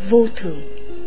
Vô thường.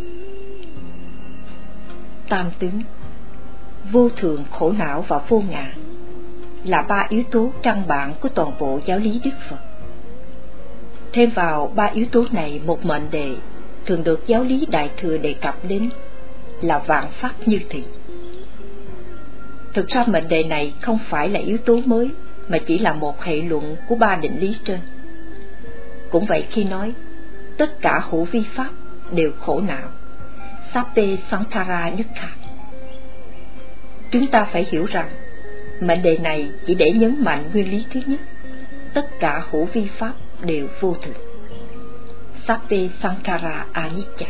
Tam tướng, vô thường, khổ não và vô ngã là ba yếu tố căn bản của toàn bộ giáo lý Đức Phật. Thêm vào ba yếu tố này, một mệnh đề thường được giáo lý Đại Thừa đề cập đến là vạn pháp như thị. Thực ra mệnh đề này không phải là yếu tố mới, mà chỉ là một hệ luận của ba định lý trên. Cũng vậy, khi nói tất cả hữu vi pháp đều khổ não, Sape Sankhara Dukkha, chúng ta phải hiểu rằng mệnh đề này chỉ để nhấn mạnh nguyên lý thứ nhất: tất cả hữu vi pháp đều vô thường, Sape Sankhara Anicca.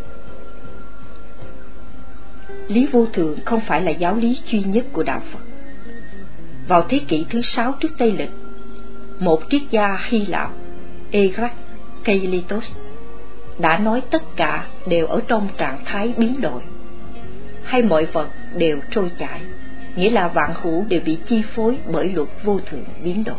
Lý vô thường không phải là giáo lý duy nhất của đạo Phật. Vào thế kỷ thứ 6 trước Tây lịch, một triết gia Hy Lạp, Herakleitos, đã nói tất cả đều ở trong trạng thái biến đổi, hay mọi vật đều trôi chảy, nghĩa là vạn hữu đều bị chi phối bởi luật vô thường biến đổi.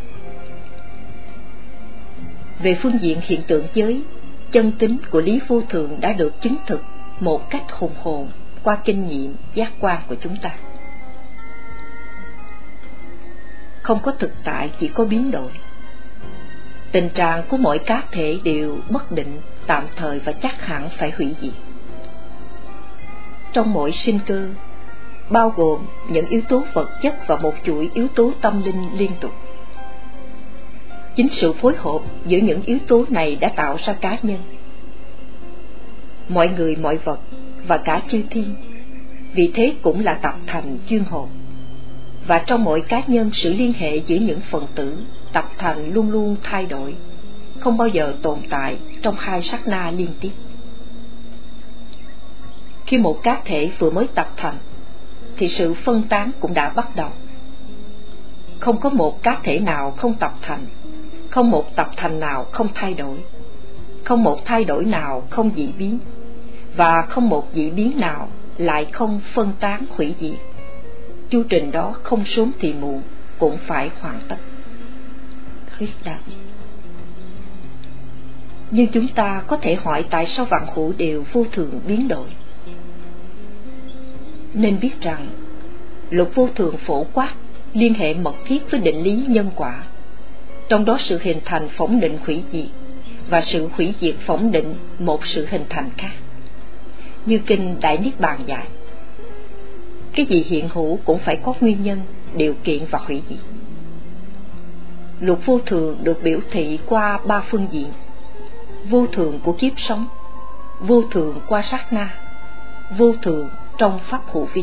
Về phương diện hiện tượng giới, chân tính của lý vô thường đã được chứng thực một cách hùng hồn qua kinh nghiệm giác quan của chúng ta. Không có thực tại, chỉ có biến đổi. Tình trạng của mỗi cá thể đều bất định, tạm thời và chắc hẳn phải hủy diệt. Trong mỗi sinh cơ bao gồm những yếu tố vật chất và một chuỗi yếu tố tâm linh liên tục. Chính sự phối hợp giữa những yếu tố này đã tạo ra cá nhân. Mọi người, mọi vật và cả chư thiên vì thế cũng là tập thành duyên hồn. Và trong mỗi cá nhân, sự liên hệ giữa những phần tử tập thành luôn luôn thay đổi, không bao giờ tồn tại trong hai sát na liên tiếp. Khi một cá thể vừa mới tập thành thì sự phân tán cũng đã bắt đầu. Không có một cá thể nào không tập thành, không một tập thành nào không thay đổi, không một thay đổi nào không dị biến, và không một dị biến nào lại không phân tán hủy diệt. Chu trình đó không sớm thì muộn cũng phải hoàn tất. Krishna. Nhưng chúng ta có thể hỏi tại sao vạn hữu đều vô thường biến đổi. Nên biết rằng luật vô thường phổ quát liên hệ mật thiết với định lý nhân quả, trong đó sự hình thành phỏng định hủy diệt và sự hủy diệt phỏng định một sự hình thành khác. Như kinh Đại Niết Bàn dạy, cái gì hiện hữu cũng phải có nguyên nhân, điều kiện và hủy diệt. Luật vô thường được biểu thị qua ba phương diện: vô thường của kiếp sống, vô thường qua sát na, vô thường trong pháp hữu vi.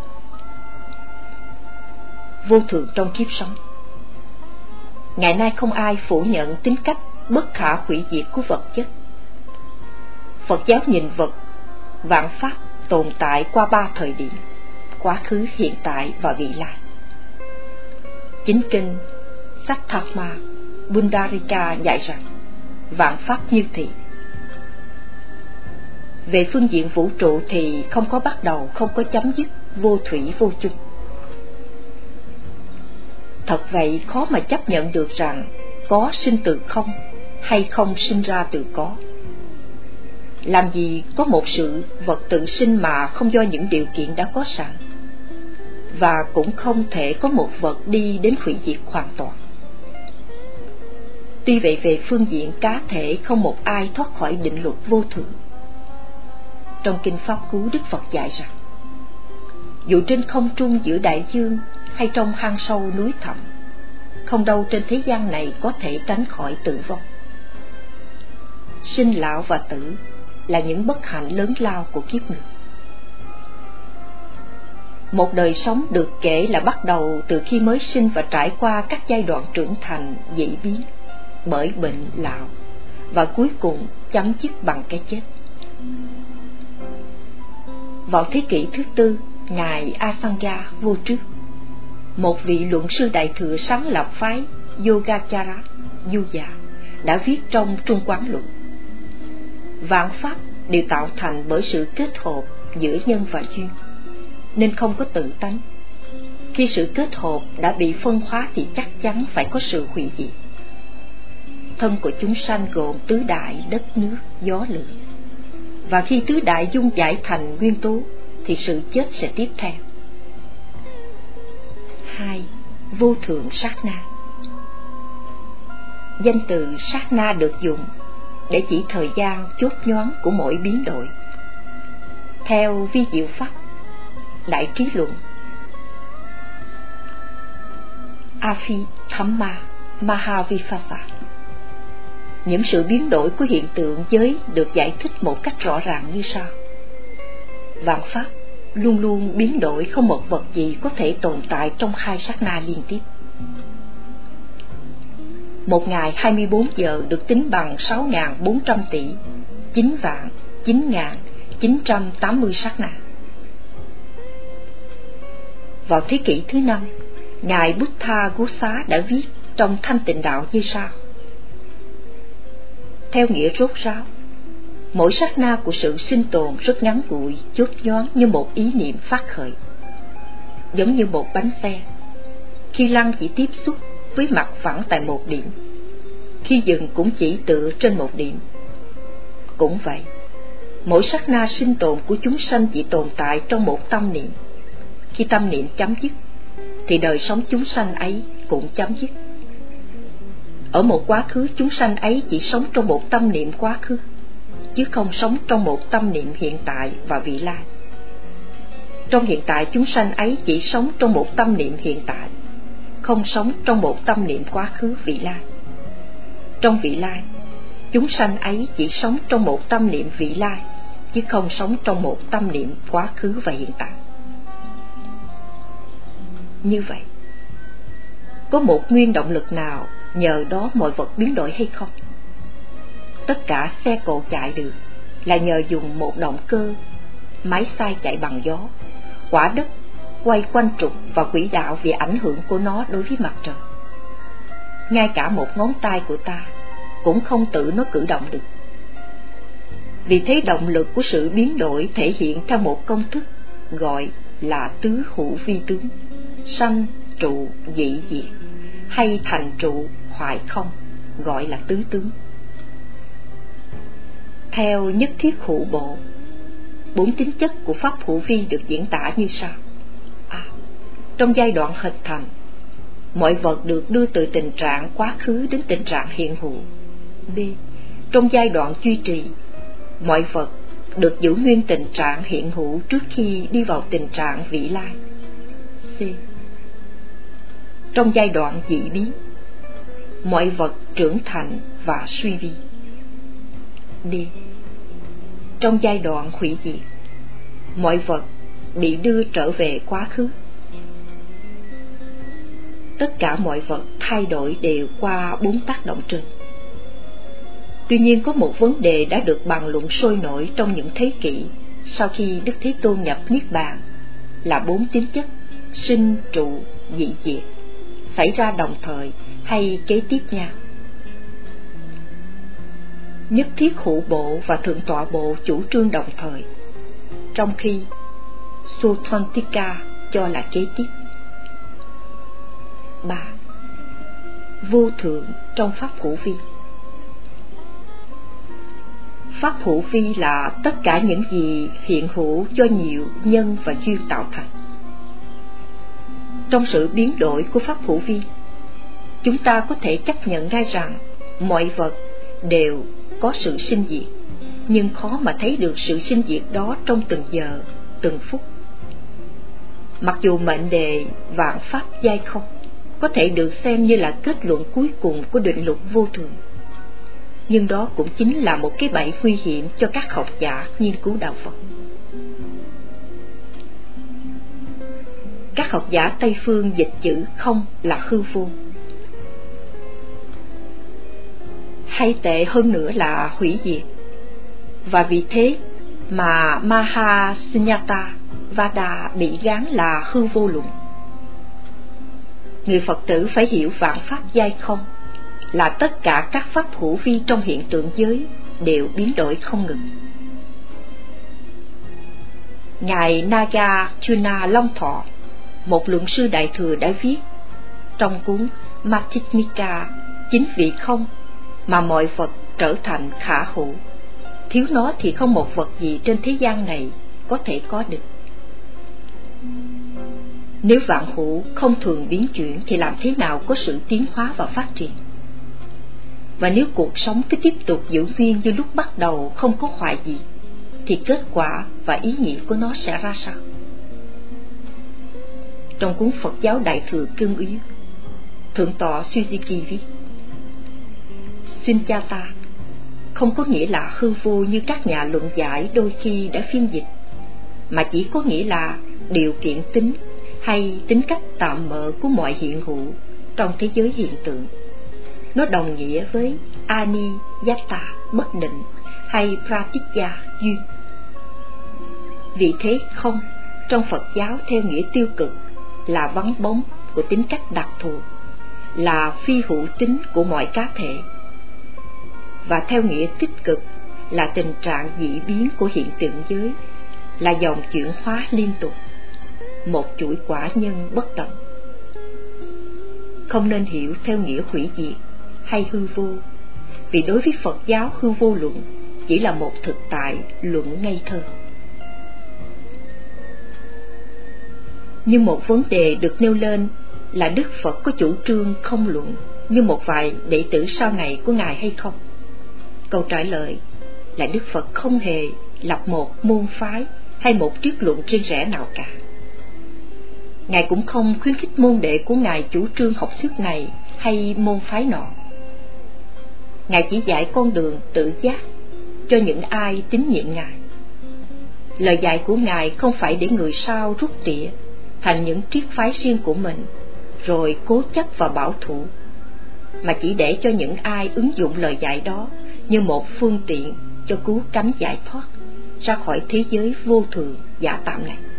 Vô thường trong kiếp sống. Ngày nay không ai phủ nhận tính cách bất khả hủy diệt của vật chất. Phật giáo nhìn vật, vạn pháp tồn tại qua ba thời điểm: quá khứ, hiện tại và vị lai. Chính kinh Sattharma Pundarika dạy rằng vạn pháp như thị. Về phương diện vũ trụ thì không có bắt đầu, không có chấm dứt, vô thủy vô chung. Thật vậy, khó mà chấp nhận được rằng có sinh từ không hay không sinh ra từ có. Làm gì có một sự vật tự sinh mà không do những điều kiện đã có sẵn, và cũng không thể có một vật đi đến hủy diệt hoàn toàn. Tuy vậy, về phương diện cá thể không một ai thoát khỏi định luật vô thường. Trong kinh Pháp Cú, Đức Phật dạy rằng dù trên không trung giữa đại dương hay trong hang sâu núi thẳm, không đâu trên thế gian này có thể tránh khỏi tử vong. Sinh lão và tử là những bất hạnh lớn lao của kiếp người. Một đời sống được kể là bắt đầu từ khi mới sinh và trải qua các giai đoạn trưởng thành, dị biến bởi bệnh lão, và cuối cùng chấm dứt bằng cái chết. Vào thế kỷ thứ tư, ngài Asanga Vô Trước, một vị luận sư đại thừa sáng lập phái Yogacara Yuya, đã viết trong Trung Quán Luận: vạn pháp đều tạo thành bởi sự kết hợp giữa nhân và duyên, nên không có tự tánh. Khi sự kết hợp đã bị phân hóa thì chắc chắn phải có sự hủy diệt. Thân của chúng sanh gồm tứ đại: đất, nước, gió, lửa. và khi tứ đại dung giải thành nguyên tố thì sự chết sẽ tiếp theo. 2. Vô thượng sát na. Danh từ sát na được dùng để chỉ thời gian chớp nhoáng của mỗi biến đổi. Theo vi diệu pháp Đại Trí Luận Abhidhamma Mahavipassa, những sự biến đổi của hiện tượng giới được giải thích một cách rõ ràng như sau. Vạn pháp luôn luôn biến đổi, không một vật gì có thể tồn tại trong 2 sát na liên tiếp. Một ngày 24 giờ được tính bằng 6.400 tỷ 9.980 sát na. Vào thế kỷ thứ 5, Ngài Buddha Ghosa đã viết trong Thanh Tịnh Đạo như sau. Theo nghĩa rốt ráo, mỗi sát na của sự sinh tồn rất ngắn ngủi, chớp nhoáng như một ý niệm phát khởi. Giống như một bánh xe, khi lăn chỉ tiếp xúc với mặt phẳng tại một điểm, khi dừng cũng chỉ tựa trên một điểm. Cũng vậy, mỗi sát na sinh tồn của chúng sanh chỉ tồn tại trong một tâm niệm. Khi tâm niệm chấm dứt, thì đời sống chúng sanh ấy cũng chấm dứt. Ở một quá khứ, chúng sanh ấy chỉ sống trong một tâm niệm quá khứ, chứ không sống trong một tâm niệm hiện tại và vị lai. Trong hiện tại, chúng sanh ấy chỉ sống trong một tâm niệm hiện tại, không sống trong một tâm niệm quá khứ vị lai. Trong vị lai, chúng sanh ấy chỉ sống trong một tâm niệm vị lai, chứ không sống trong một tâm niệm quá khứ và hiện tại. Như vậy, có một nguyên động lực nào nhờ đó mọi vật biến đổi hay không? Tất cả xe cộ chạy được là nhờ dùng một động cơ, máy xay chạy bằng gió, quả đất quay quanh trục và quỹ đạo vì ảnh hưởng của nó đối với mặt trời. Ngay cả một ngón tay của ta cũng không tự nó cử động được. Vì thế động lực của sự biến đổi thể hiện theo một công thức gọi là tứ hữu vi tướng, sanh trụ dị diệt, hay thành trụ hoại không, gọi là tứ tướng. Theo nhất thiết hữu bộ, 4 tính chất của pháp hữu vi được diễn tả như sau. Trong giai đoạn hình thành, mọi vật được đưa từ tình trạng quá khứ đến tình trạng hiện hữu. B. Trong giai đoạn duy trì, mọi vật được giữ nguyên tình trạng hiện hữu trước khi đi vào tình trạng vị lai. C. Trong giai đoạn dị biến, mọi vật trưởng thành và suy vi. D. Trong giai đoạn hủy diệt, mọi vật bị đưa trở về quá khứ. Tất cả mọi vật thay đổi đều qua 4 tác động trên. Tuy nhiên có một vấn đề đã được bàn luận sôi nổi trong những thế kỷ sau khi Đức Thế Tôn nhập Niết Bàn, là 4 tính chất sinh, trụ, dị diệt xảy ra đồng thời hay kế tiếp nhau. Nhất thiết hữu bộ và thượng tọa bộ chủ trương đồng thời, trong khi Suttantika cho là kế tiếp. 3. Vô thượng trong pháp hữu vi. Pháp hữu vi là tất cả những gì hiện hữu do nhiều nhân và duyên tạo thành. Trong sự biến đổi của pháp hữu vi, chúng ta có thể chấp nhận ngay rằng mọi vật đều có sự sinh diệt, nhưng khó mà thấy được sự sinh diệt đó trong từng giờ, từng phút. Mặc dù mệnh đề vạn pháp giai không có thể được xem như là kết luận cuối cùng của định luật vô thường, nhưng đó cũng chính là một cái bẫy nguy hiểm cho các học giả nghiên cứu đạo Phật. Các học giả Tây phương dịch chữ không là hư vô, hay tệ hơn nữa là hủy diệt, và vì thế mà Mahasunyata Vada bị gán là hư vô luận. Người Phật tử phải hiểu vạn pháp giai không là tất cả các pháp hữu vi trong hiện tượng giới đều biến đổi không ngừng. Ngài Nagarjuna Long Thọ, một luận sư đại thừa, đã viết trong cuốn Madhyamika 9 vị không mà mọi vật trở thành khả hữu, thiếu nó thì không một vật gì trên thế gian này có thể có được. Nếu vạn hữu không thường biến chuyển thì làm thế nào có sự tiến hóa và phát triển? Và nếu cuộc sống cứ tiếp tục giữ nguyên như lúc bắt đầu không có hoại gì, thì kết quả và ý nghĩa của nó sẽ ra sao? Trong cuốn Phật giáo Đại thừa Cương Yếu, Thượng tọa Suzuki viết: Sunyata không có nghĩa là hư vô như các nhà luận giải đôi khi đã phiên dịch, mà chỉ có nghĩa là điều kiện tính hay tính cách tạm bợ của mọi hiện hữu trong thế giới hiện tượng. Nó đồng nghĩa với Aniyata, bất định, hay Pratitya, duyên. Vì thế không, trong Phật giáo theo nghĩa tiêu cực là vắng bóng của tính cách đặc thù, là phi hữu tính của mọi cá thể. Và theo nghĩa tích cực là tình trạng dị biến của hiện tượng giới, là dòng chuyển hóa liên tục, một chuỗi quả nhân bất tận. Không nên hiểu theo nghĩa hủy diệt hay hư vô, vì đối với Phật giáo hư vô luận chỉ là một thực tại luận ngây thơ. Nhưng một vấn đề được nêu lên là Đức Phật có chủ trương không luận như một vài đệ tử sau này của Ngài hay không? Câu trả lời là Đức Phật không hề lập một môn phái hay một triết luận riêng rẽ nào cả. Ngài cũng không khuyến khích môn đệ của Ngài chủ trương học thuyết này hay môn phái nọ. Ngài chỉ dạy con đường tự giác cho những ai tín nhiệm Ngài. Lời dạy của Ngài không phải để người sau rút tỉa thành những triết phái riêng của mình rồi cố chấp và bảo thủ, mà chỉ để cho những ai ứng dụng lời dạy đó như một phương tiện cho cứu cánh giải thoát ra khỏi thế giới vô thường giả tạm này.